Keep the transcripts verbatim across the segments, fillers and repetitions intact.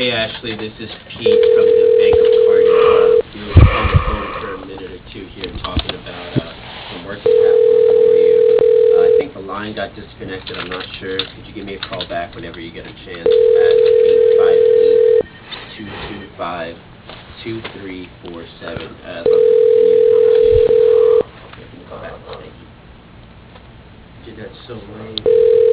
Hey Ashley, this is Pete from the Bank of Cardi. Uh, we were on the phone for a minute or two here talking about uh, some working capital for you. Uh, I think the line got disconnected. I'm not sure. Could you give me a call back whenever you get a chance at eight five eight, two two five, two three four seven. Uh, I'd love to continue the conversation. Okay, give me a call back. Thank you. Dude, that's so lame.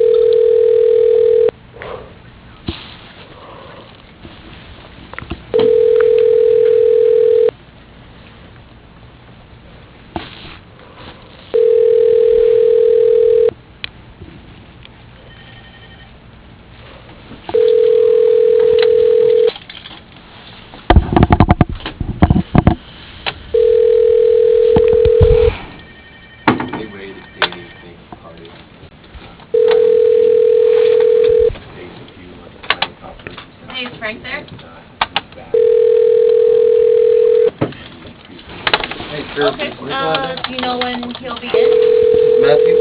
Hey, is Frank there? Hey, sir. Okay, uh, do you know when he'll be in? This is Matthew.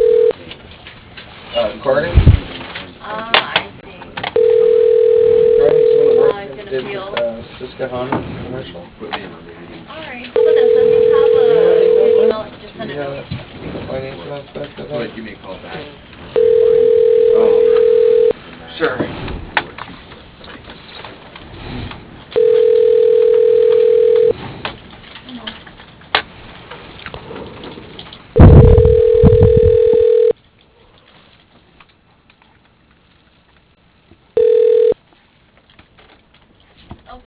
Uh, Carter. Ah, I see. Regarding some of the work Oh, he's that gonna did feel- with uh, Susquehanna commercial. Alright, how about this? Does he have a good email? Just send it Yeah, to me. the financial aspect of Go ahead, that. give me a call back. Oh, sure.